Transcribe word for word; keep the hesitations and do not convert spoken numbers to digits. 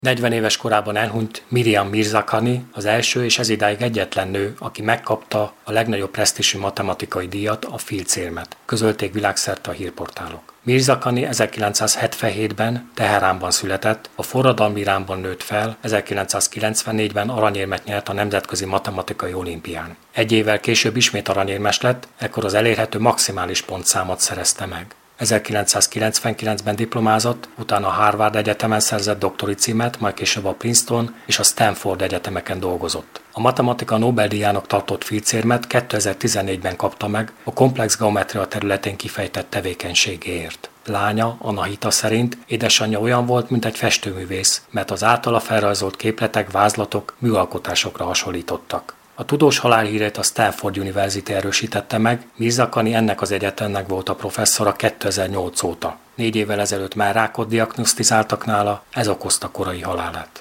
negyven éves korában elhunyt Miriam Mirzakhani, az első és ezidáig egyetlen nő, aki megkapta a legnagyobb presztízsű matematikai díjat, a Fields érmet, közölték világszerte a hírportálok. Mirzakhani ezerkilencszázhetvenhétben Teheránban született, a forradalmi Iránban nőtt fel, ezerkilencszázkilencvennégyben aranyérmet nyert a Nemzetközi Matematikai Olimpián. Egy évvel később ismét aranyérmes lett, ekkor az elérhető maximális pontszámot szerezte meg. ezerkilencszázkilencvenkilencben diplomázott, utána a Harvard Egyetemen szerzett doktori címet, majd később a Princeton és a Stanford egyetemeken dolgozott. A matematika Nobel-díjának tartott Fields érmet kétezer-tizennégyben kapta meg a komplex geometria területén kifejtett tevékenységéért. Lánya, Anahita szerint édesanyja olyan volt, mint egy festőművész, mert az általa felrajzolt képletek, vázlatok műalkotásokra hasonlítottak. A tudós halálhírét a Stanford University erősítette meg, Mirzakhani ennek az egyetemnek volt a professzora kétezer-nyolc óta. Négy évvel ezelőtt már rákot diagnosztizáltak nála, ez okozta korai halálát.